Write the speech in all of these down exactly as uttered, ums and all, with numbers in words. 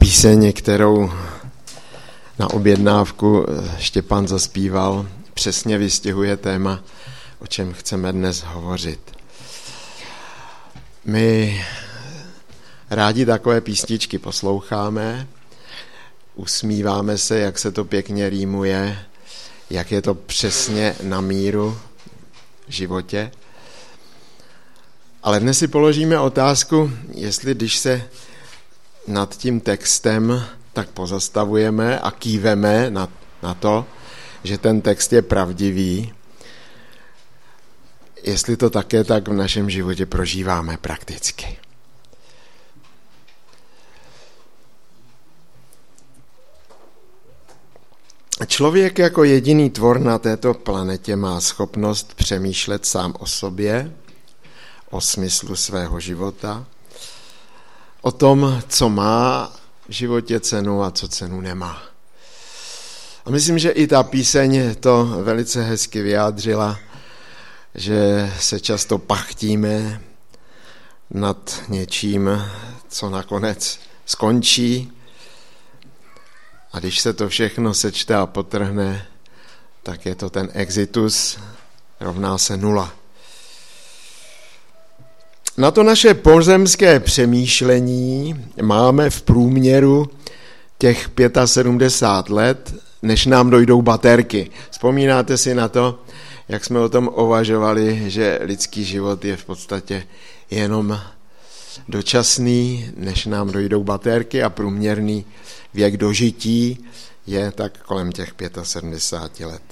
píseň, kterou na objednávku Štěpán zaspíval, přesně vystihuje téma, o čem chceme dnes hovořit. My rádi takové písničky posloucháme, usmíváme se, jak se to pěkně rýmuje, jak je to přesně na míru v životě. Ale dnes si položíme otázku, jestli když se nad tím textem tak pozastavujeme a kýveme na, na to, že ten text je pravdivý, jestli to také tak v našem životě prožíváme prakticky. Člověk jako jediný tvor na této planetě má schopnost přemýšlet sám o sobě, o smyslu svého života, o tom, co má v životě cenu a co cenu nemá. A myslím, že i ta píseň to velice hezky vyjádřila, že se často pachtíme nad něčím, co nakonec skončí. A když se to všechno sečte a potrhne, tak je to ten exitus, rovná se nula. Na to naše pozemské přemýšlení máme v průměru těch sedmdesát pět let, než nám dojdou baterky. Vzpomínáte si na to, jak jsme o tom uvažovali, že lidský život je v podstatě jenom dočasný, než nám dojdou baterky a průměrný věk dožití je tak kolem těch sedmdesát pět let.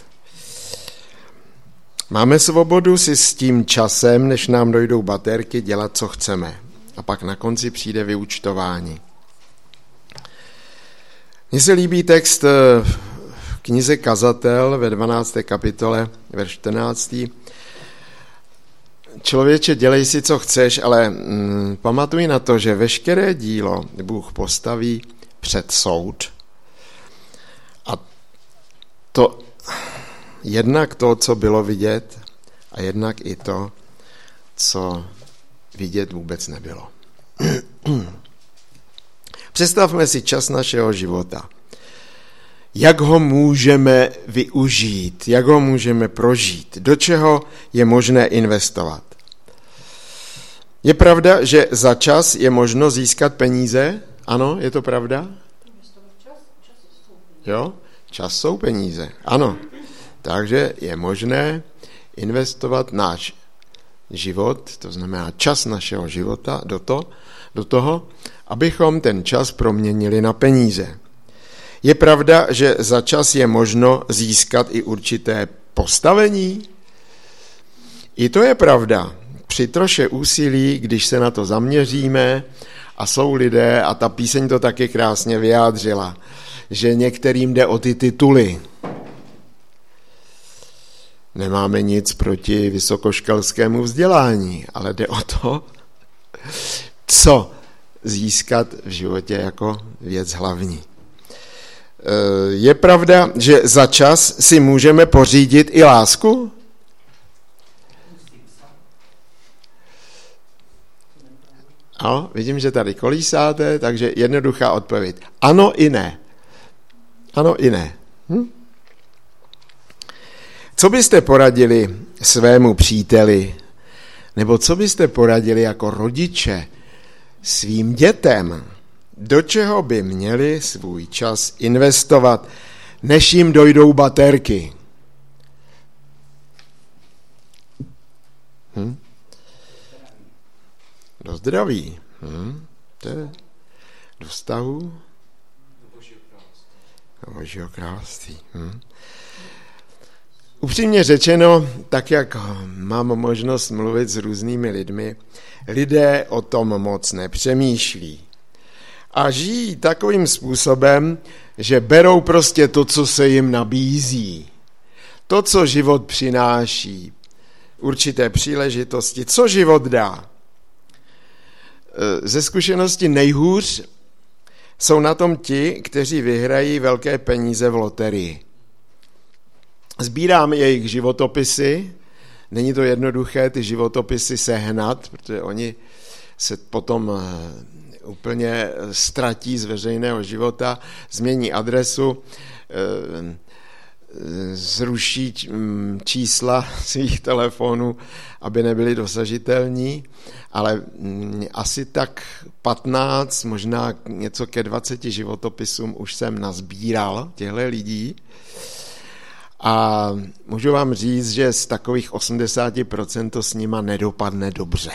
Máme svobodu si s tím časem, než nám dojdou baterky, dělat, co chceme. A pak na konci přijde vyúčtování. Mně se líbí text v knize Kazatel ve dvanácté kapitole, verš čtrnáctý. Člověče, dělej si, co chceš, ale mm, pamatuj na to, že veškeré dílo Bůh postaví před soud. A to jednak to, co bylo vidět, a jednak i to, co vidět vůbec nebylo. Představme si čas našeho života. Jak ho můžeme využít, jak ho můžeme prožít, do čeho je možné investovat. Je pravda, že za čas je možno získat peníze? Ano, je to pravda? Jo, čas jsou peníze, ano. Takže je možné investovat náš život, to znamená čas našeho života do, to, do toho, abychom ten čas proměnili na peníze. Je pravda, že za čas je možno získat i určité postavení? I to je pravda. Při troše úsilí, když se na to zaměříme, a jsou lidé, a ta píseň to taky krásně vyjádřila, že některým jde o ty tituly. Nemáme nic proti vysokoškolskému vzdělání, ale jde o to, co získat v životě jako věc hlavní. Je pravda, že za čas si můžeme pořídit i lásku? Ano, vidím, že tady kolísáte, takže jednoduchá odpověď. Ano i ne. Ano i ne. Hm? Co byste poradili svému příteli, nebo co byste poradili jako rodiče svým dětem, do čeho by měli svůj čas investovat, než jim dojdou baterky? Hm? Do zdraví. Hm? To je do vztahu. Do Božího království. Hm? Upřímně řečeno, tak jak mám možnost mluvit s různými lidmi, lidé o tom moc nepřemýšlí. A žijí takovým způsobem, že berou prostě to, co se jim nabízí. To, co život přináší. Určité příležitosti, co život dá. Ze zkušenosti nejhůř jsou na tom ti, kteří vyhrají velké peníze v loterii. Sbírám jejich životopisy, není to jednoduché ty životopisy sehnat, protože oni se potom úplně ztratí z veřejného života, změní adresu, zruší čísla svých telefonů, aby nebyly dosažitelní, ale asi tak patnáct, možná něco ke dvaceti životopisům už jsem nazbíral těchto lidí a můžu vám říct, že z takových osmdesát procent to s nima nedopadne dobře.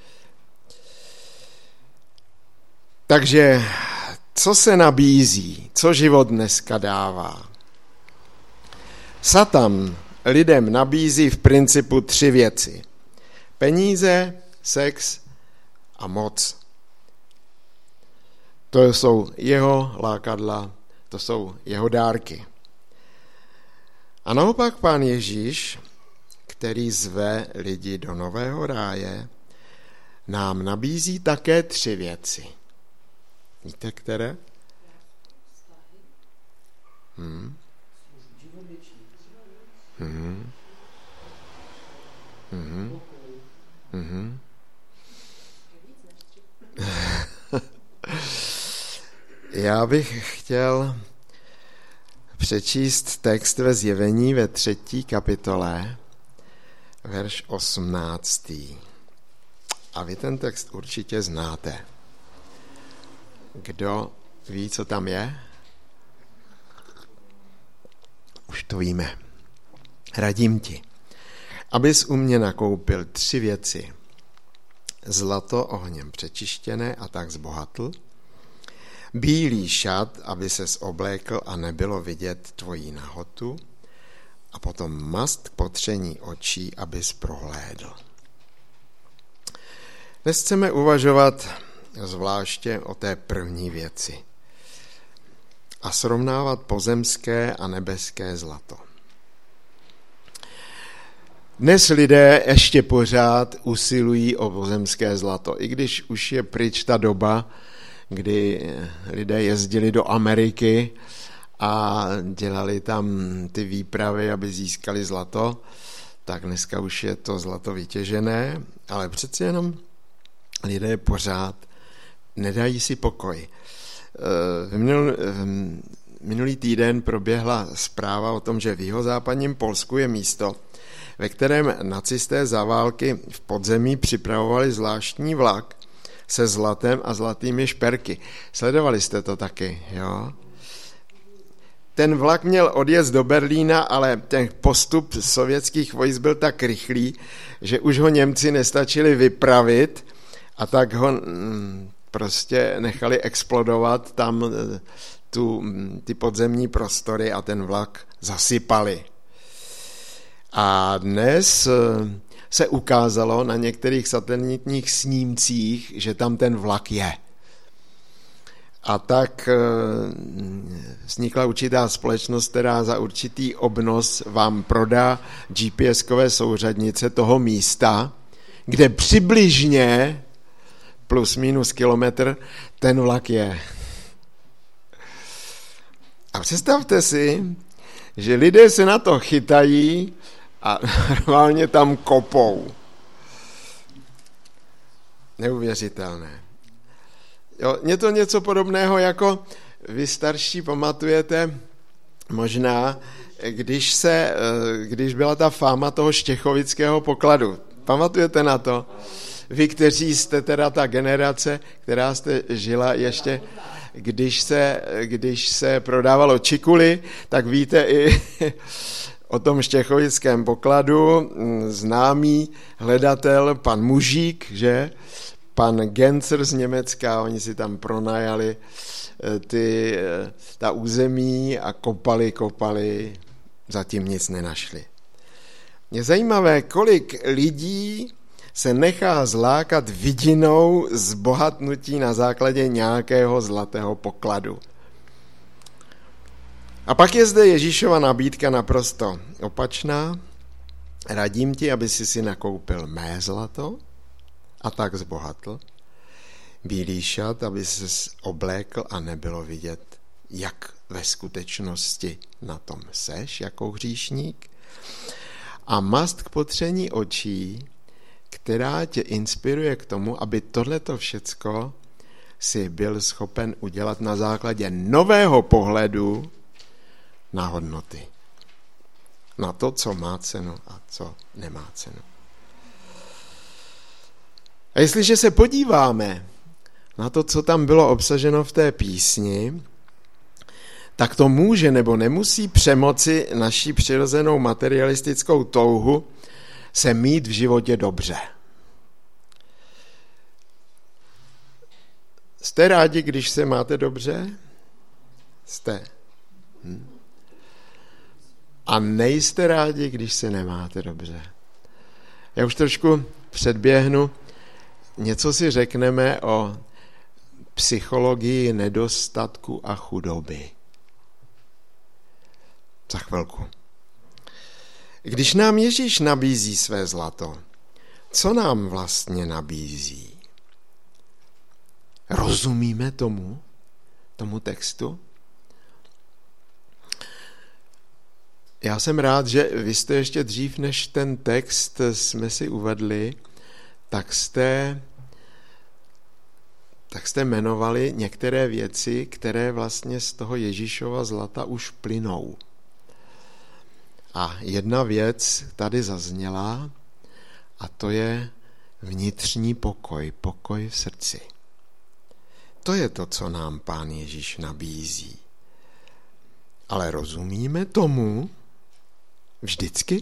Takže co se nabízí, co život dneska dává? Satan lidem nabízí v principu tři věci. Peníze, sex a moc. To jsou jeho lákadla, to jsou jeho dárky. A naopak Pán Ježíš, který zve lidi do nového ráje, nám nabízí také tři věci. Víte, které? Hmm. Hmm. Hmm. Hmm. Já bych chtěl přečíst text ve Zjevení ve třetí kapitole, verš osmnáctý. A vy ten text určitě znáte. Kdo ví, co tam je? Už to víme. Radím ti, abys u mě nakoupil tři věci. Zlato ohněm přečištěné a tak zbohatl. Bílý šat, aby ses oblékl a nebylo vidět tvojí nahotu. A potom mast k potření očí, abys prohlédl. Dnes chceme uvažovat zvláště o té první věci a srovnávat pozemské a nebeské zlato. Dnes lidé ještě pořád usilují o pozemské zlato, i když už je pryč ta doba, kdy lidé jezdili do Ameriky a dělali tam ty výpravy, aby získali zlato, tak dneska už je to zlato vytěžené, ale přeci jenom lidé pořád nedají si pokoj. Minul, minulý týden proběhla zpráva o tom, že v jihozápadním Polsku je místo, ve kterém nacisté za války v podzemí připravovali zvláštní vlak se zlatem a zlatými šperky. Sledovali jste to taky, jo? Ten vlak měl odjezd do Berlína, ale ten postup sovětských vojsk byl tak rychlý, že už ho Němci nestačili vypravit a tak ho prostě nechali explodovat tam tu, ty podzemní prostory a ten vlak zasypali. A dnes se ukázalo na některých satelitních snímcích, že tam ten vlak je. A tak vznikla určitá společnost, která za určitý obnos vám prodá G P S-kové souřadnice toho místa, kde přibližně plus minus kilometr ten vlak je. A představte si, že lidé se na to chytají a normálně tam kopou. Neuvěřitelné. Jo, je to něco podobného, jako vy starší pamatujete možná, když, se, když byla ta fáma toho štěchovického pokladu. Pamatujete na to? Vy, kteří jste teda ta generace, která jste žila ještě, když se, když se prodávalo čikuly, tak víte i o tom štěchovickém pokladu. Známý hledatel, pan Mužík, že? Pan Gencer z Německa, oni si tam pronajali ty, ta území a kopali, kopali, zatím nic nenašli. Je zajímavé, kolik lidí se nechá zlákat vidinou zbohatnutí na základě nějakého zlatého pokladu. A pak je zde Ježíšova nabídka naprosto opačná. Radím ti, aby si si nakoupil mé zlato a tak zbohatl. Bílý šat, aby ses oblékl a nebylo vidět, jak ve skutečnosti na tom seš jako hříšník. A mast k potření očí, která tě inspiruje k tomu, aby tohleto všecko si byl schopen udělat na základě nového pohledu na hodnoty. Na to, co má cenu a co nemá cenu. A jestliže se podíváme na to, co tam bylo obsaženo v té písni, tak to může nebo nemusí přemoci naší přirozenou materialistickou touhu se mít v životě dobře. Jste rádi, když se máte dobře? Jste. Hm. A nejste rádi, když se nemáte dobře. Já už trošku předběhnu. Něco si řekneme o psychologii nedostatku a chudoby. Za chvilku. Když nám Ježíš nabízí své zlato, co nám vlastně nabízí? Rozumíme tomu, tomu textu? Já jsem rád, že vy jste ještě dřív, než ten text jsme si uvedli, tak jste, tak jste jmenovali některé věci, které vlastně z toho Ježíšova zlata už plynou. A jedna věc tady zazněla, a to je vnitřní pokoj, pokoj v srdci. To je to, co nám Pán Ježíš nabízí. Ale rozumíme tomu vždycky?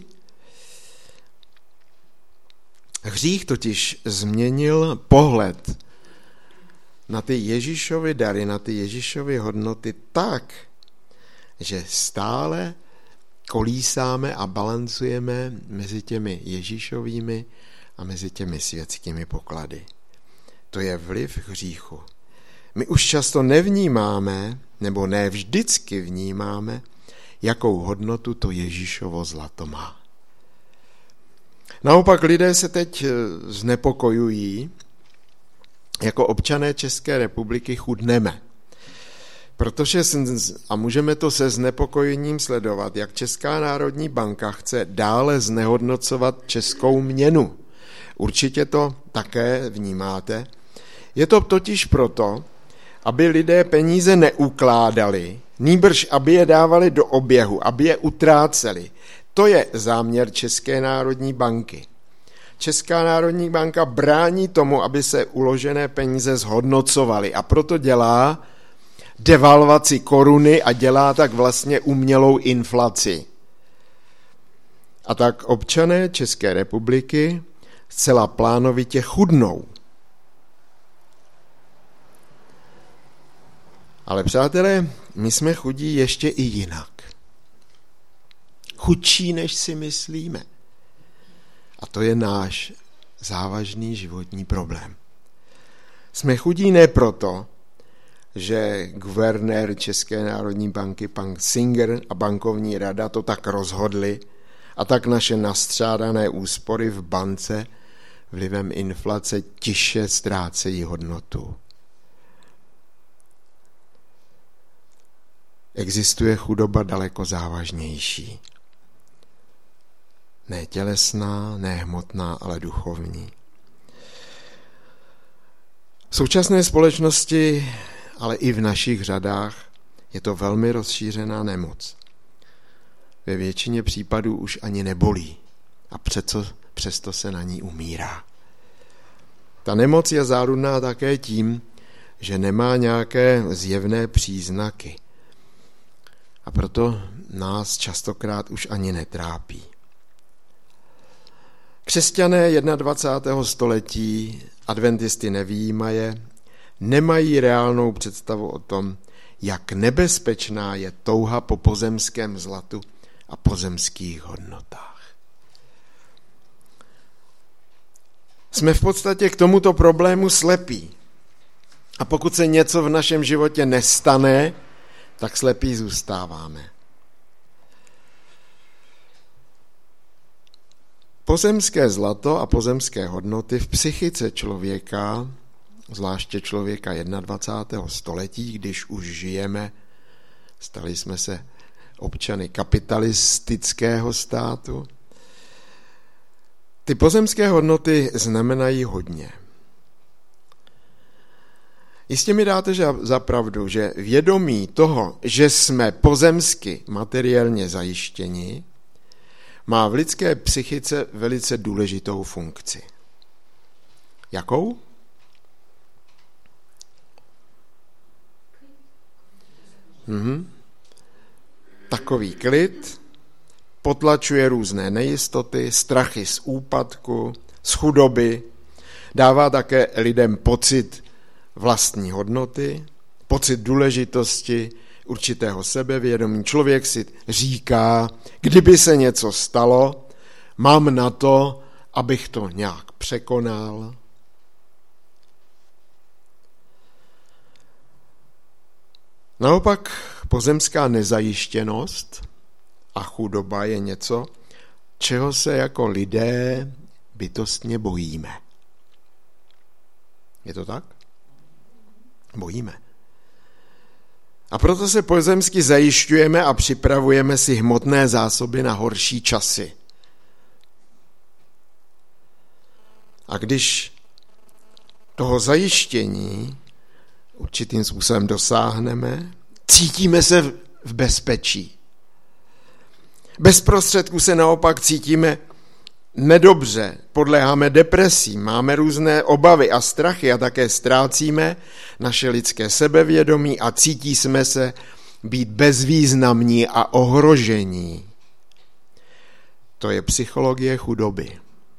Hřích totiž změnil pohled na ty Ježíšovy dary, na ty Ježíšovy hodnoty tak, že stále kolísáme a balancujeme mezi těmi Ježíšovými a mezi těmi světskými poklady. To je vliv hříchu. My už často nevnímáme, nebo ne vždycky vnímáme, jakou hodnotu to Ježíšovo zlato má. Naopak lidé se teď znepokojují, jako občané České republiky chudneme. Protože, a můžeme to se znepokojením sledovat, jak Česká národní banka chce dále znehodnocovat českou měnu. Určitě to také vnímáte. Je to totiž proto, aby lidé peníze neukládali, nýbrž aby je dávali do oběhu, aby je utráceli. To je záměr České národní banky. Česká národní banka brání tomu, aby se uložené peníze zhodnocovaly a proto dělá devalvaci koruny a dělá tak vlastně umělou inflaci. A tak občané České republiky zcela plánovitě chudnou. Ale přátelé, my jsme chudí ještě i jinak. Chudší, než si myslíme. A to je náš závažný životní problém. Jsme chudí ne proto, že guvernér České národní banky, pan Singer a bankovní rada to tak rozhodli a tak naše nastřádané úspory v bance vlivem inflace tiše ztrácejí hodnotu. Existuje chudoba daleko závažnější. Ne tělesná, ne hmotná, ale duchovní. V současné společnosti, ale i v našich řadách, je to velmi rozšířená nemoc. Ve většině případů už ani nebolí a přesto, přesto se na ní umírá. Ta nemoc je záludná také tím, že nemá nějaké zjevné příznaky. A proto nás častokrát už ani netrápí. Křesťané dvacátého prvního století, adventisty nevyjímaje, nemají reálnou představu o tom, jak nebezpečná je touha po pozemském zlatu a pozemských hodnotách. Jsme v podstatě k tomuto problému slepí. A pokud se něco v našem životě nestane, tak slepí zůstáváme. Pozemské zlato a pozemské hodnoty v psychice člověka, zvláště člověka dvacátého prvního století, když už žijeme, stali jsme se občany kapitalistického státu, ty pozemské hodnoty znamenají hodně. Jistě mi dáte za pravdu, že vědomí toho, že jsme pozemsky materiálně zajištěni, má v lidské psychice velice důležitou funkci. Jakou? Mhm. Takový klid, potlačuje různé nejistoty, strachy z úpadku, z chudoby, dává také lidem pocit vlastní hodnoty, pocit důležitosti, určitého sebevědomí. Člověk si říká, kdyby se něco stalo, mám na to, abych to nějak překonal. Naopak pozemská nezajištěnost a chudoba je něco, čeho se jako lidé bytostně bojíme. Je to tak? Bojíme. A proto se pozemsky zajišťujeme a připravujeme si hmotné zásoby na horší časy. A když toho zajištění určitým způsobem dosáhneme, cítíme se v bezpečí. Bez prostředků se naopak cítíme nedobře, podléháme depresím, máme různé obavy a strachy a také ztrácíme naše lidské sebevědomí a cítí jsme se být bezvýznamní a ohrožení. To je psychologie chudoby.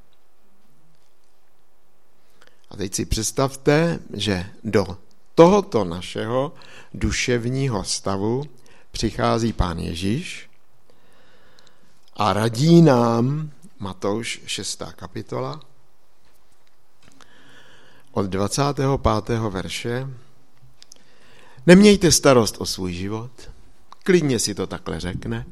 A teď si představte, že do tohoto našeho duševního stavu přichází Pán Ježíš a radí nám, Matouš šestá kapitola, od dvacátého pátého verše, nemějte starost o svůj život, klidně si to takhle řekne.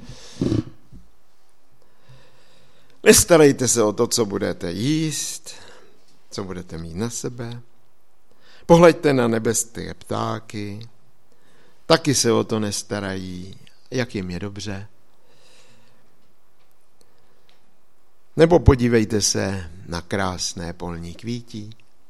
Nestarejte se o to, co budete jíst, co budete mít na sebe. Pohleďte na nebeské ptáky, taky se o to nestarají, jak jim je dobře. Nebo podívejte se na krásné polní kvítí.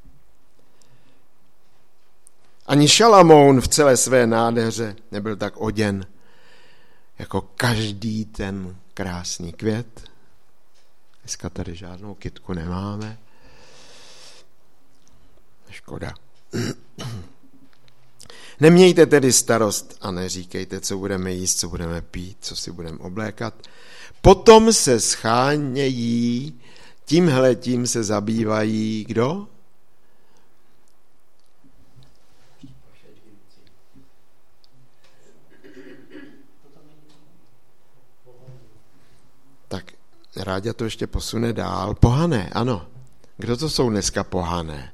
Ani Šalamoun v celé své nádheře nebyl tak oděn jako každý ten krásný květ. Dneska tady žádnou kytku nemáme. Škoda. Nemějte tedy starost a neříkejte, co budeme jíst, co budeme pít, co si budeme oblékat. Potom se schánějí, tímhletím se zabývají kdo? Tak Ráďa to ještě posune dál. Pohané, ano. Kdo to jsou dneska pohané?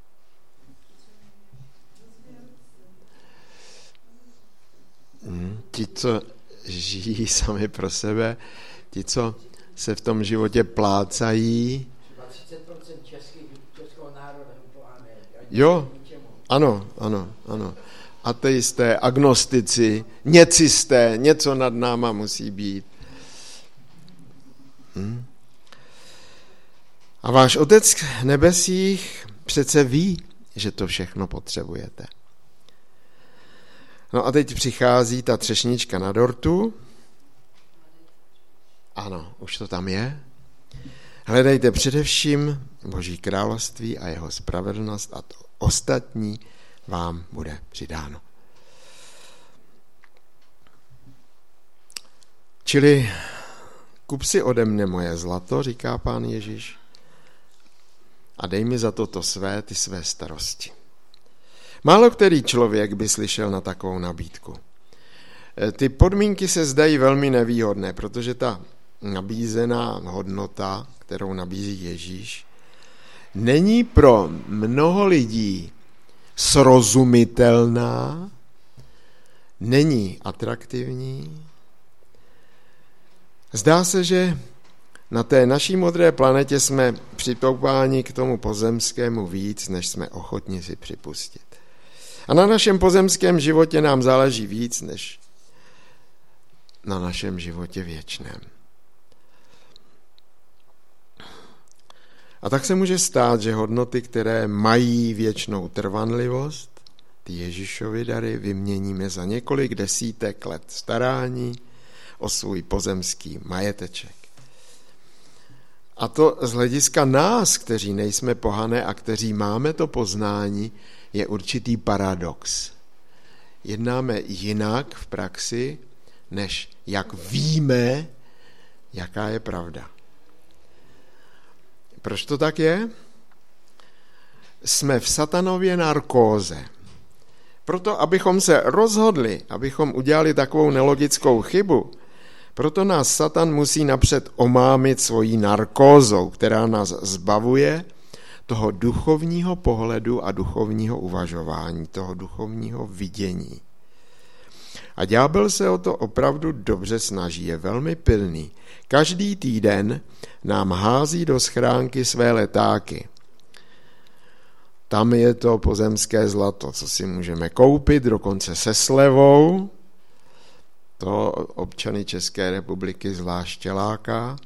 Hmm, ti, co žijí sami pro sebe, ti, co se v tom životě plácají. třicet procent českého národa pohané. Jo, ano, ano, ano. Ateisté, agnostici, něcisté, něco nad náma musí být. Hmm. A váš Otec v nebesích přece ví, že to všechno potřebujete. No a teď přichází ta třešnička na dortu. Ano, už to tam je. Hledejte především Boží království a jeho spravedlnost a to ostatní vám bude přidáno. Čili kup si ode mne moje zlato, říká Pán Ježíš, a dej mi za to to své, ty své starosti. Málo který člověk by slyšel na takovou nabídku. Ty podmínky se zdají velmi nevýhodné, protože ta nabízená hodnota, kterou nabízí Ježíš, není pro mnoho lidí srozumitelná, není atraktivní. Zdá se, že na té naší modré planetě jsme přitoupáni k tomu pozemskému víc, než jsme ochotni si připustit. A na našem pozemském životě nám záleží víc, než na našem životě věčném. A tak se může stát, že hodnoty, které mají věčnou trvanlivost, ty Ježíšovy dary vyměníme za několik desítek let starání o svůj pozemský majeteček. A to z hlediska nás, kteří nejsme pohané a kteří máme to poznání, je určitý paradox. Jednáme jinak v praxi, než jak víme, jaká je pravda. Proč to tak je? Jsme v satanově narkóze. Proto, abychom se rozhodli, abychom udělali takovou nelogickou chybu, proto nás Satan musí napřed omámit svojí narkózou, která nás zbavuje toho duchovního pohledu a duchovního uvažování, toho duchovního vidění. A ďábel se o to opravdu dobře snaží, je velmi pilný. Každý týden nám hází do schránky své letáky. Tam je to pozemské zlato, co si můžeme koupit, dokonce se slevou. To občany České republiky zvláště láká.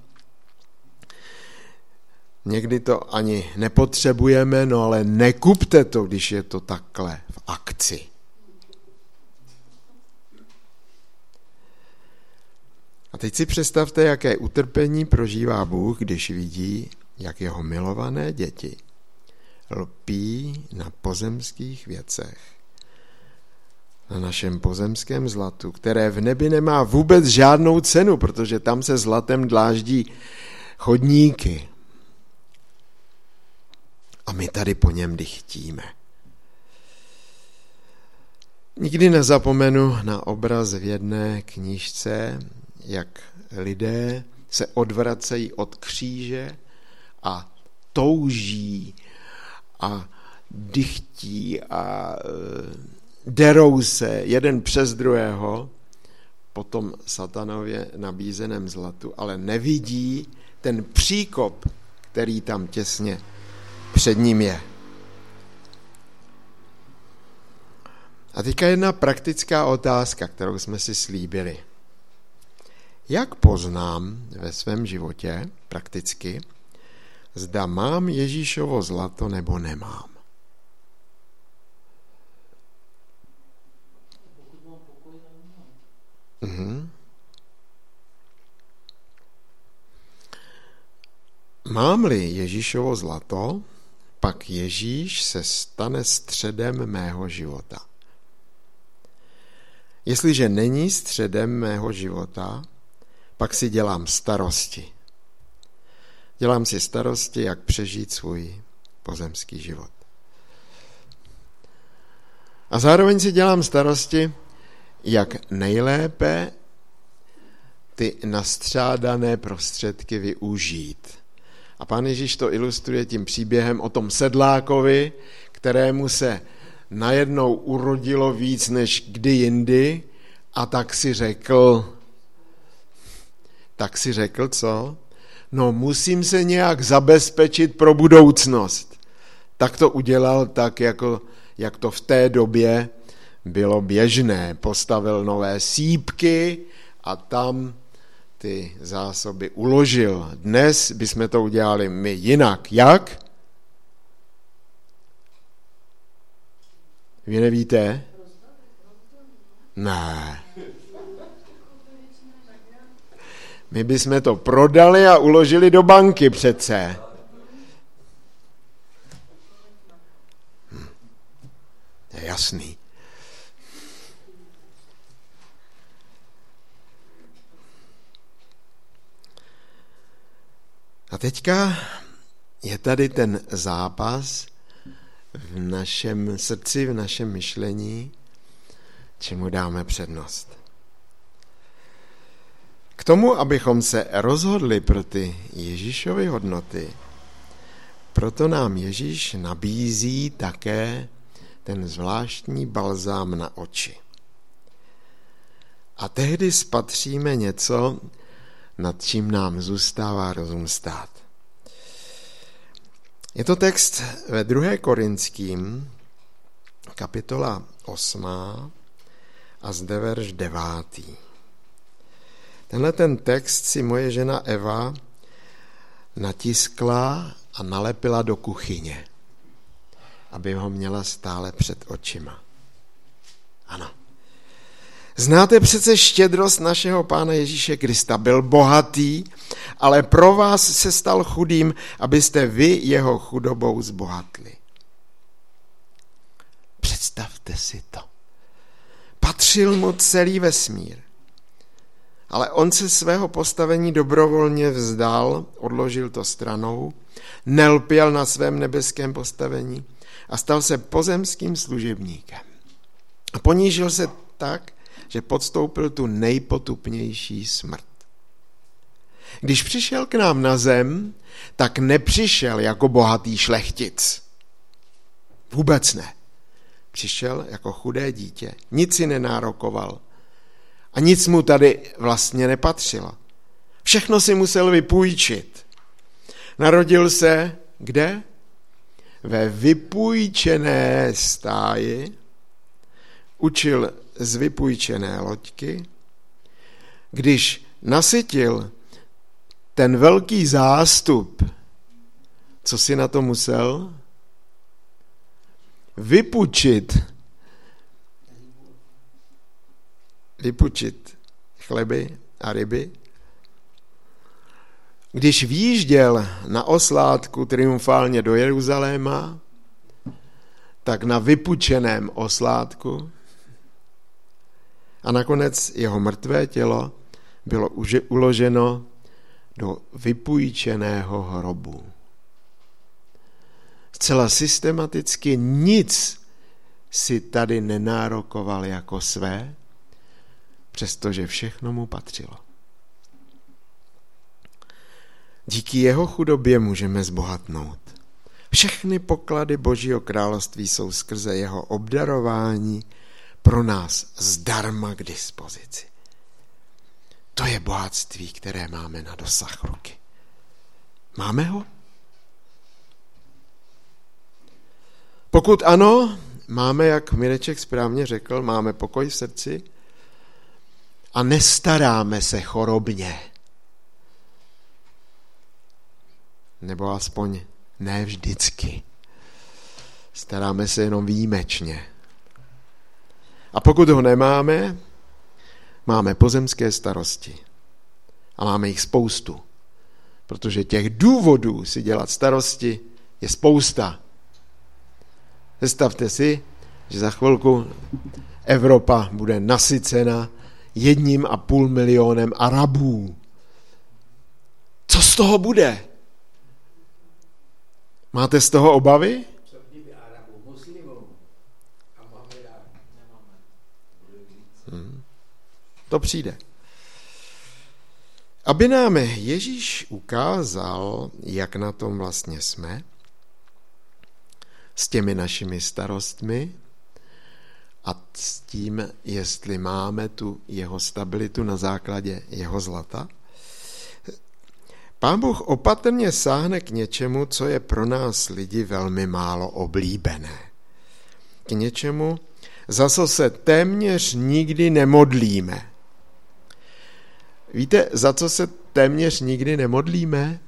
Někdy to ani nepotřebujeme, no ale nekupte to, když je to takhle v akci. A teď si představte, jaké utrpení prožívá Bůh, když vidí, jak jeho milované děti lpí na pozemských věcech, na našem pozemském zlatu, které v nebi nemá vůbec žádnou cenu, protože tam se zlatem dláždí chodníky. A my tady po něm dychtíme. Nikdy nezapomenu na obraz v jedné knížce, jak lidé se odvracejí od kříže a touží a dychtí a derou se jeden přes druhého po tom satanově nabízeném zlatu, ale nevidí ten příkop, který tam těsně před ním je. A teďka jedna praktická otázka, kterou jsme si slíbili. Jak poznám ve svém životě prakticky, zda mám Ježíšovo zlato nebo nemám? Mhm. Mám-li Ježíšovo zlato, pak Ježíš se stane středem mého života. Jestliže není středem mého života, pak si dělám starosti. Dělám si starosti, jak přežít svůj pozemský život. A zároveň si dělám starosti, jak nejlépe ty nastřádané prostředky využít. A Pán Ježíš to ilustruje tím příběhem o tom sedlákovi, kterému se najednou urodilo víc než kdy jindy a tak si řekl, tak si řekl, co? No musím se nějak zabezpečit pro budoucnost. Tak to udělal tak, jako, jak to v té době bylo běžné. Postavil nové sýpky a tam ty zásoby uložil. Dnes bychom to udělali my jinak. Jak? Vy nevíte? Ne. My bychom to prodali a uložili do banky přece. Hm. Je jasný. A teďka je tady ten zápas v našem srdci, v našem myšlení, čemu dáme přednost. K tomu, abychom se rozhodli pro ty Ježíšovy hodnoty, proto nám Ježíš nabízí také ten zvláštní balzám na oči. A tehdy spatříme něco, nad čím nám zůstává rozum stát. Je to text ve druhé Korinským, kapitola osmá a zde verš devátý. Tenhle ten text si moje žena Eva natiskla a nalepila do kuchyně, aby ho měla stále před očima. Ano. Znáte přece štědrost našeho Pána Ježíše Krista. Byl bohatý, ale pro vás se stal chudým, abyste vy jeho chudobou zbohatli. Představte si to. Patřil mu celý vesmír. Ale on se svého postavení dobrovolně vzdal, odložil to stranou, nelpěl na svém nebeském postavení a stal se pozemským služebníkem. A ponížil se tak, že podstoupil tu nejpotupnější smrt. Když přišel k nám na zem, tak nepřišel jako bohatý šlechtic. Vůbec ne. Přišel jako chudé dítě, nic si nenárokoval a nic mu tady vlastně nepatřilo. Všechno si musel vypůjčit. Narodil se kde? Ve vypůjčené stáji, učil z vypůjčené loďky. Když nasytil ten velký zástup, co si na to musel? Vypůjčit. Vypůjčit chleby a ryby. Když výjížděl na oslátku triumfálně do Jeruzaléma, tak na vypůjčeném oslátku a nakonec jeho mrtvé tělo bylo uloženo do vypůjčeného hrobu. Zcela systematicky nic si tady nenárokoval jako své, přestože všechno mu patřilo. Díky jeho chudobě můžeme zbohatnout. Všechny poklady Božího království jsou skrze jeho obdarování pro nás zdarma k dispozici. To je bohatství, které máme na dosah ruky. Máme ho? Pokud ano, máme, jak Mireček správně řekl, máme pokoj v srdci a nestaráme se chorobně. Nebo aspoň ne vždycky. Staráme se jenom výjimečně. A pokud ho nemáme, máme pozemské starosti. A máme jich spoustu. Protože těch důvodů si dělat starosti je spousta. Představte si, že za chvilku Evropa bude nasycena jedním a půl milionem Arabů. Co z toho bude? Máte z toho obavy? Co kdyby Arabů, muslimů a Mohamedánů nemáme. Hmm. To přijde. Aby nám Ježíš ukázal, jak na tom vlastně jsme, s těmi našimi starostmi a s tím, jestli máme tu jeho stabilitu na základě jeho zlata, Pán Bůh opatrně sáhne k něčemu, co je pro nás lidi velmi málo oblíbené. K něčemu, za co se téměř nikdy nemodlíme. Víte, za co se téměř nikdy nemodlíme?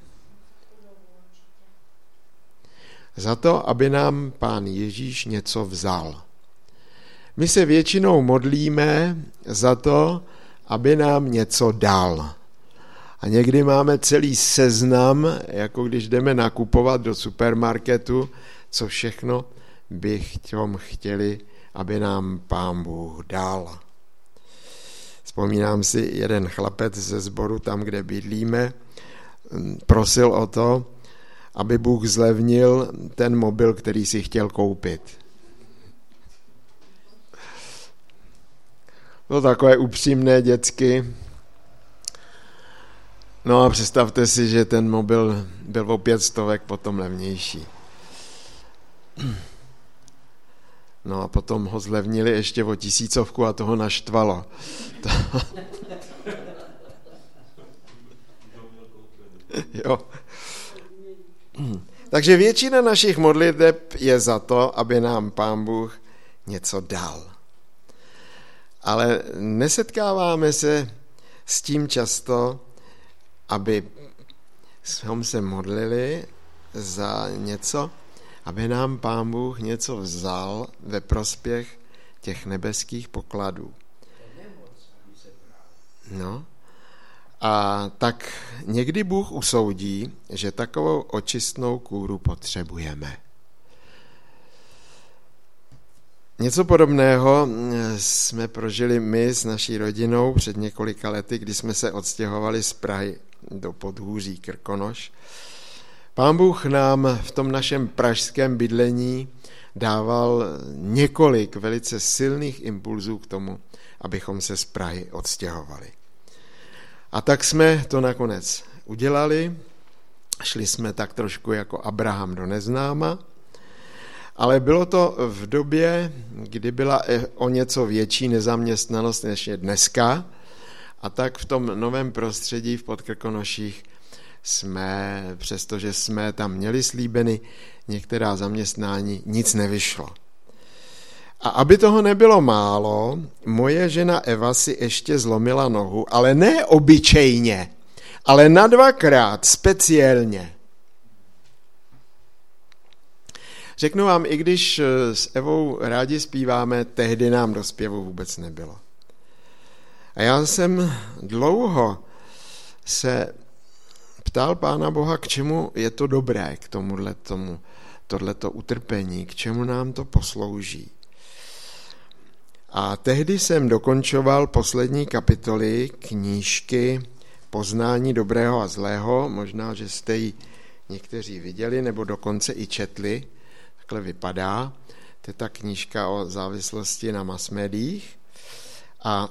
Za to, aby nám Pán Ježíš něco vzal. My se většinou modlíme za to, aby nám něco dal. A někdy máme celý seznam, jako když jdeme nakupovat do supermarketu, co všechno bychom chtěli, aby nám Pán Bůh dal. Vzpomínám si, jeden chlapec ze sboru tam, kde bydlíme, prosil o to, aby Bůh zlevnil ten mobil, který si chtěl koupit. No takové upřímné dětsky. No a představte si, že ten mobil byl o pět stovek potom levnější. No a potom ho zlevnili ještě o tisícovku a toho naštvalo. To... jo. Takže většina našich modliteb je za to, aby nám Pán Bůh něco dal. Ale nesetkáváme se s tím často, aby jsme se modlili za něco, aby nám Pán Bůh něco vzal ve prospěch těch nebeských pokladů. No. A tak někdy Bůh usoudí, že takovou očistnou kůru potřebujeme. Něco podobného jsme prožili my s naší rodinou před několika lety, kdy jsme se odstěhovali z Prahy do Podhůří Krkonoš. Pán Bůh nám v tom našem pražském bydlení dával několik velice silných impulzů k tomu, abychom se z Prahy odstěhovali. A tak jsme to nakonec udělali, šli jsme tak trošku jako Abraham do neznáma, ale bylo to v době, kdy byla o něco větší nezaměstnanost než je dneska, a tak v tom novém prostředí v Podkrkonoších jsme, přestože jsme tam měli slíbeny některá zaměstnání, nic nevyšlo. A aby toho nebylo málo, moje žena Eva si ještě zlomila nohu, ale ne obyčejně, ale na dvakrát speciálně. Řeknu vám, i když s Evou rádi zpíváme, tehdy nám do zpěvu vůbec nebylo. A já jsem dlouho se ptal Pána Boha, k čemu je to dobré, k tomuhle tomu, tohleto utrpení, k čemu nám to poslouží. A tehdy jsem dokončoval poslední kapitoly knížky Poznání dobrého a zlého, možná, že jste ji někteří viděli, nebo dokonce i četli, takhle vypadá. To je ta knížka o závislosti na masmédiích. A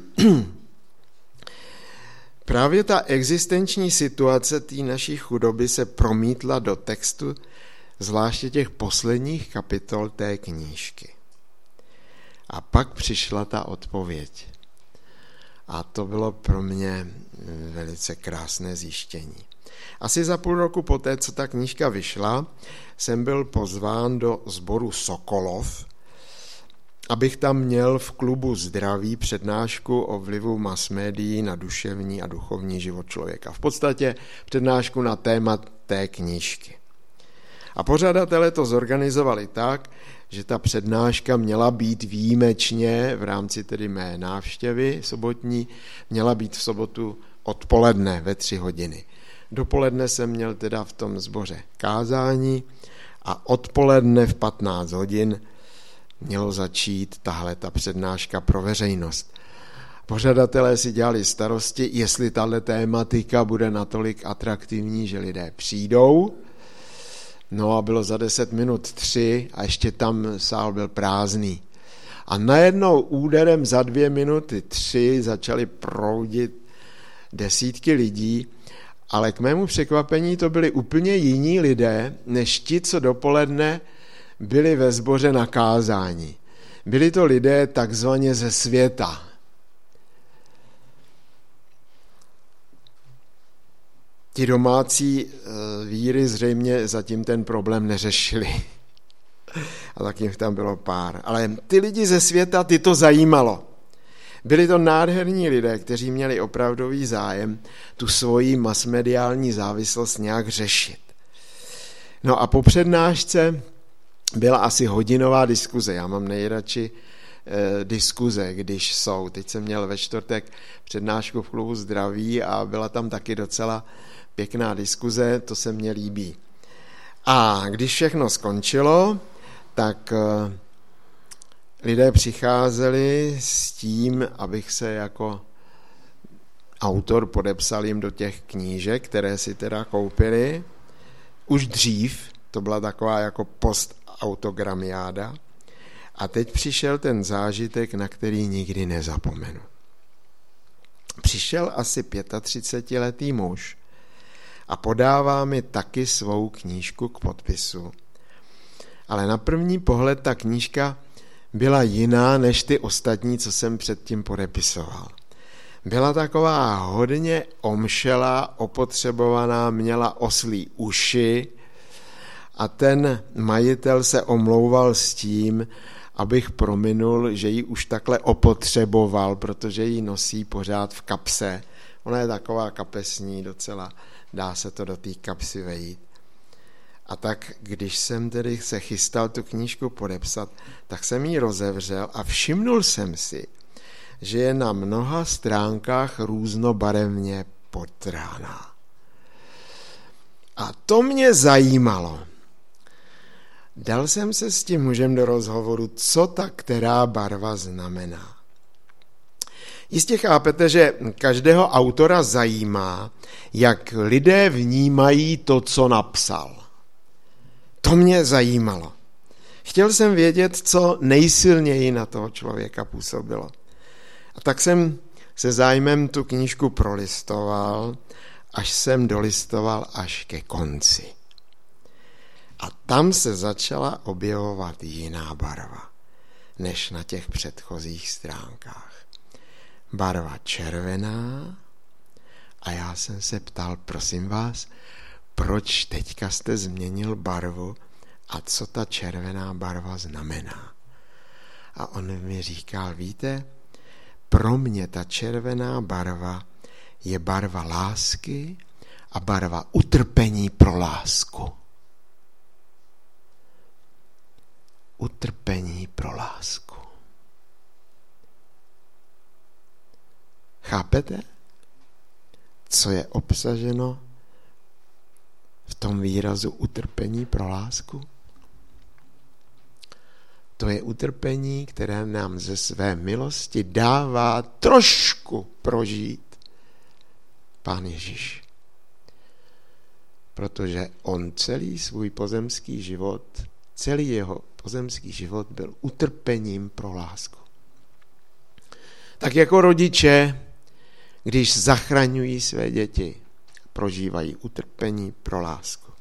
právě ta existenční situace té naší chudoby se promítla do textu, zvláště těch posledních kapitol té knížky. A pak přišla ta odpověď. A to bylo pro mě velice krásné zjištění. Asi za půl roku poté, co ta knížka vyšla, jsem byl pozván do sboru Sokolov, abych tam měl v klubu Zdraví přednášku o vlivu masmédií na duševní a duchovní život člověka. V podstatě přednášku na téma té knížky. A pořadatelé to zorganizovali tak, že ta přednáška měla být výjimečně v rámci tedy mé návštěvy sobotní, měla být v sobotu odpoledne ve tři hodiny. Dopoledne jsem měl teda v tom sboře kázání a odpoledne v patnáct hodin mělo začít tahle ta přednáška pro veřejnost. Pořadatelé si dělali starosti, jestli tahle tématika bude natolik atraktivní, že lidé přijdou. No a bylo za deset minut tři a ještě tam sál byl prázdný. A najednou úderem za dvě minuty tři začaly proudit desítky lidí, ale k mému překvapení to byli úplně jiní lidé, než ti, co dopoledne byli ve sboře na kázání. Byli to lidé takzvaně ze světa. Ti domácí víry zřejmě zatím ten problém neřešili. A tak jich tam bylo pár. Ale ty lidi ze světa, ty to zajímalo. Byli to nádherní lidé, kteří měli opravdový zájem tu svoji masmediální závislost nějak řešit. No a po přednášce byla asi hodinová diskuze. Já mám nejradši eh, diskuze, když jsou. Teď jsem měl ve čtvrtek přednášku v klubu Zdraví a byla tam taky docela pěkná diskuze, to se mně líbí. A když všechno skončilo, tak eh, lidé přicházeli s tím, abych se jako autor podepsal jim do těch knížek, které si teda koupili. Už dřív, to byla taková jako postautogramiáda. A teď přišel ten zážitek, na který nikdy nezapomenu. Přišel asi třicetiletý muž a podává mi taky svou knížku k podpisu. Ale na první pohled ta knížka byla jiná než ty ostatní, co jsem předtím podepisoval. Byla taková hodně omšelá, opotřebovaná, měla oslí uši a ten majitel se omlouval s tím, abych prominul, že ji už takhle opotřeboval, protože ji nosí pořád v kapse. Ona je taková kapesní docela, dá se to do té kapsy vejít. A tak, když jsem tedy se chystal tu knížku podepsat, tak jsem ji rozevřel a všimnul jsem si, že je na mnoha stránkách různobarevně podtrhaná. A to mě zajímalo. Dal jsem se s tím mužem do rozhovoru, co ta která barva znamená. Jistě chápete, že každého autora zajímá, jak lidé vnímají to, co napsal. To mě zajímalo. Chtěl jsem vědět, co nejsilněji na toho člověka působilo. A tak jsem se zájmem tu knížku prolistoval, až jsem dolistoval až ke konci. A tam se začala objevovat jiná barva, než na těch předchozích stránkách. Barva červená a já jsem se ptal, prosím vás, proč teďka jste změnil barvu a co ta červená barva znamená. A on mi říkal, víte, pro mě ta červená barva je barva lásky a barva utrpení pro lásku. Utrpení pro lásku. Chápete, co je obsaženo v tom výrazu utrpení pro lásku? To je utrpení, které nám ze své milosti dává trošku prožít Pán Ježíš. Protože on celý svůj pozemský život, celý jeho pozemský život byl utrpením pro lásku. Tak jako rodiče, když zachraňují své děti, prožívají utrpení pro lásku.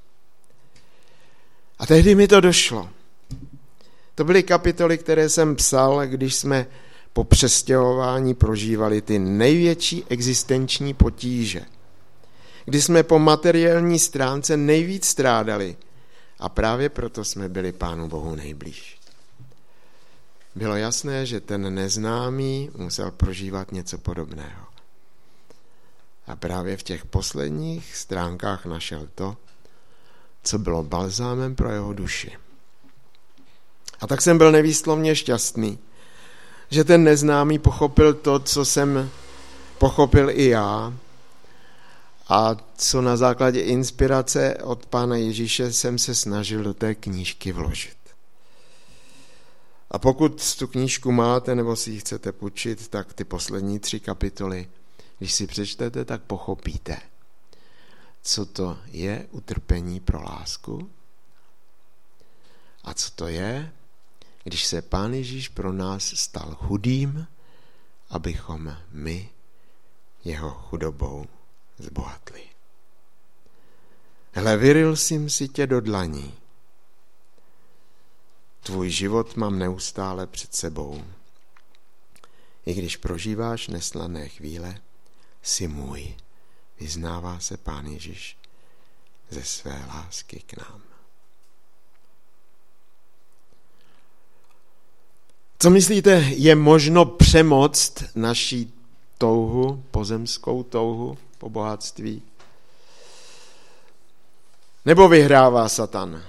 A tehdy mi to došlo. To byly kapitoly, které jsem psal, když jsme po přestěhování prožívali ty největší existenční potíže. Kdy jsme po materiální stránce nejvíc strádali a právě proto jsme byli Pánu Bohu nejblíž. Bylo jasné, že ten neznámý musel prožívat něco podobného. A právě v těch posledních stránkách našel to, co bylo balzámem pro jeho duši. A tak jsem byl nevýslovně šťastný, že ten neznámý pochopil to, co jsem pochopil i já a co na základě inspirace od Pána Ježíše jsem se snažil do té knížky vložit. A pokud tu knížku máte nebo si ji chcete půjčit, tak ty poslední tři kapitoly, když si přečtete, tak pochopíte, co to je utrpení pro lásku a co to je, když se Pán Ježíš pro nás stal chudým, abychom my jeho chudobou zbohatli. Hle, vyril jsem si tě do dlaní. Tvůj život mám neustále před sebou. I když prožíváš neslané chvíle, jsi můj, vyznává se Pán Ježíš ze své lásky k nám. Co myslíte, je možno přemoct naší touhu, pozemskou touhu po bohatství? Nebo vyhrává Satan?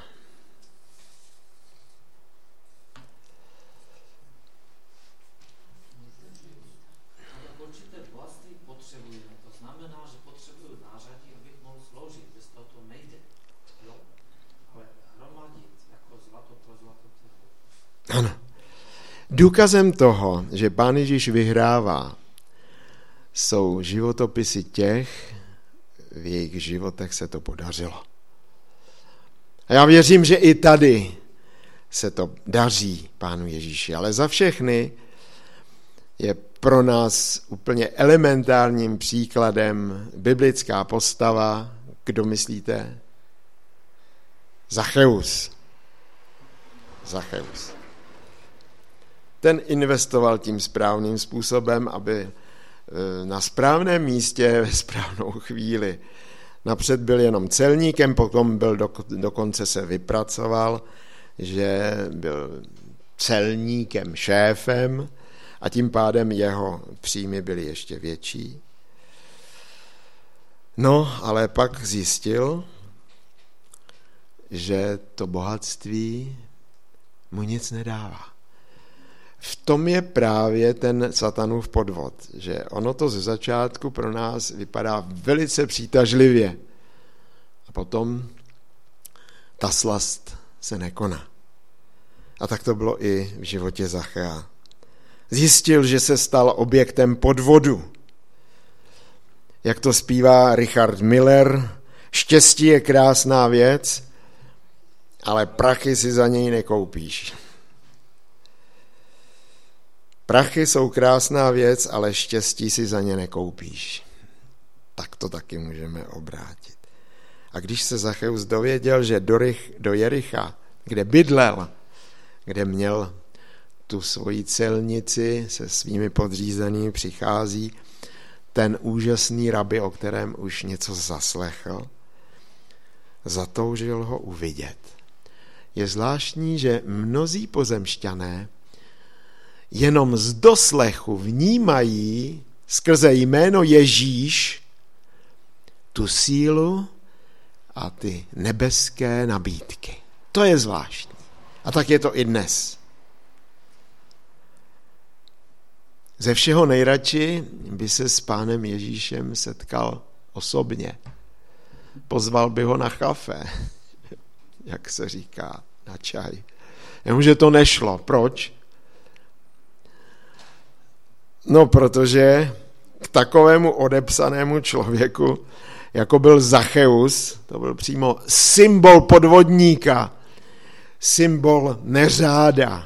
Ano. Důkazem toho, že Pán Ježíš vyhrává, jsou životopisy těch, v jejich životech se to podařilo. A já věřím, že i tady se to daří Pánu Ježíši, ale za všechny je pro nás úplně elementárním příkladem biblická postava, kdo myslíte? Zacheus. Zacheus. Ten investoval tím správným způsobem, aby na správném místě ve správnou chvíli. Napřed byl jenom celníkem, potom byl do, dokonce se vypracoval, že byl celníkem, šéfem a tím pádem jeho příjmy byly ještě větší. No, ale pak zjistil, že to bohatství mu nic nedává. V tom je právě ten satanův podvod, že ono to ze začátku pro nás vypadá velice přitažlivě a potom ta slast se nekoná. A tak to bylo i v životě Zachea. Zjistil, že se stal objektem podvodu. Jak to zpívá Richard Miller, štěstí je krásná věc, ale prachy si za něj nekoupíš. Prachy jsou krásná věc, ale štěstí si za ně nekoupíš. Tak to taky můžeme obrátit. A když se Zacheus dověděl, že do, Rych, do Jericha, kde bydlel, kde měl tu svoji celnici se svými podřízenými, přichází ten úžasný rabi, o kterém už něco zaslechl, zatoužil ho uvidět. Je zvláštní, že mnozí pozemšťané jenom z doslechu vnímají skrze jméno Ježíš tu sílu a ty nebeské nabídky. To je zvláštní. A tak je to i dnes. Ze všeho nejradši by se s pánem Ježíšem setkal osobně. Pozval by ho na kafe, jak se říká, na čaj. Jenomže to nešlo. Proč? No, protože k takovému odepsanému člověku, jako byl Zacheus, to byl přímo symbol podvodníka, symbol neřáda,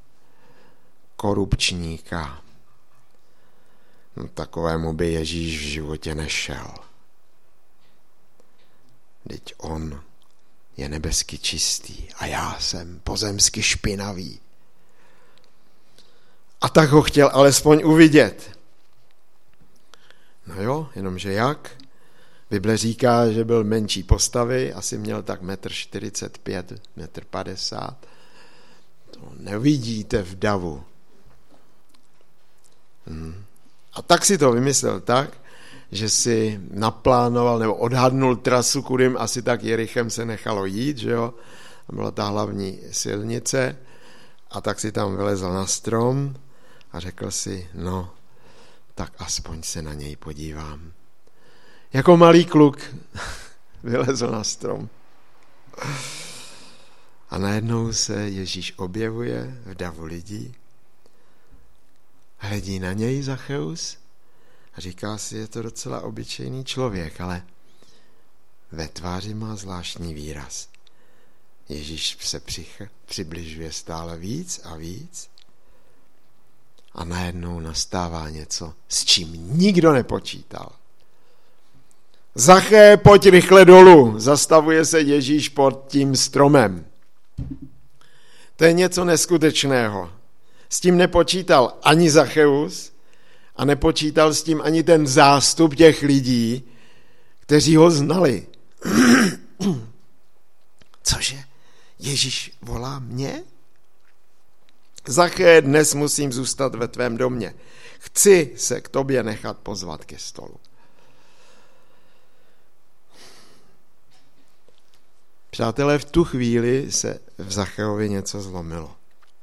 korupčníka. No, takovému by Ježíš v životě nešel. Vždyť on je nebesky čistý a já jsem pozemsky špinavý. A tak ho chtěl alespoň uvidět. No jo, jenomže jak? Bible říká, že byl menší postavy, asi měl tak metr čtyřicet pět, metr padesát. To nevidíte v davu. Hmm. A tak si to vymyslel tak, že si naplánoval nebo odhadnul trasu, kudym asi tak Jerichem se nechalo jít, že jo? A byla ta hlavní silnice a tak si tam vylezl na strom a řekl si, no, tak aspoň se na něj podívám. Jako malý kluk vylezl na strom. A najednou se Ježíš objevuje v davu lidí, hledí na něj Zacheus a říká si, je to docela obyčejný člověk, ale ve tváři má zvláštní výraz. Ježíš se přich, přibližuje stále víc a víc a najednou nastává něco, s čím nikdo nepočítal. Zaché, pojď rychle dolů, zastavuje se Ježíš pod tím stromem. To je něco neskutečného. S tím nepočítal ani Zacheus a nepočítal s tím ani ten zástup těch lidí, kteří ho znali. Cože? Ježíš volá mě? Zaché, dnes musím zůstat ve tvém domě. Chci se k tobě nechat pozvat ke stolu. Přátelé, v tu chvíli se v Zacheovi něco zlomilo.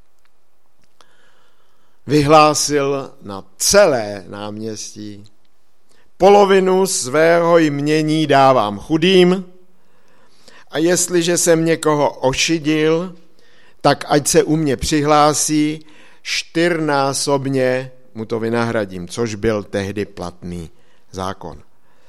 Vyhlásil na celé náměstí: polovinu svého jmění dávám chudým a jestliže jsem někoho ošidil, tak ať se u mě přihlásí, čtyřnásobně mu to vynahradím, což byl tehdy platný zákon.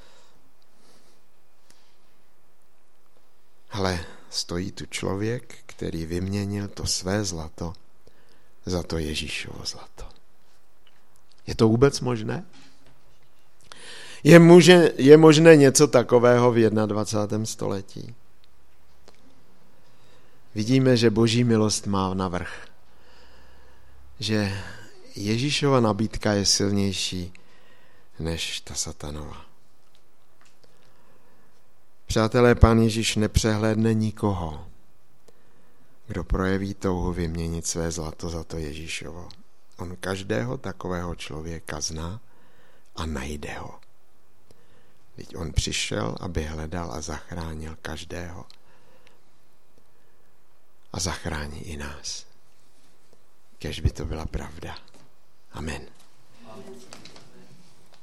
Hle, stojí tu člověk, který vyměnil to své zlato za to Ježíšovo zlato. Je to vůbec možné? Je, může, je možné něco takového v dvacátém prvním století? Vidíme, že Boží milost má navrch. Že Ježíšova nabídka je silnější než ta satanova. Přátelé, Pán Ježíš nepřehlédne nikoho, kdo projeví touhu vyměnit své zlato za to Ježíšovo. On každého takového člověka zná a najde ho. Vždyť on přišel, aby hledal a zachránil každého. a zachrání i nás. Kéž by to byla pravda. Amen. Amen.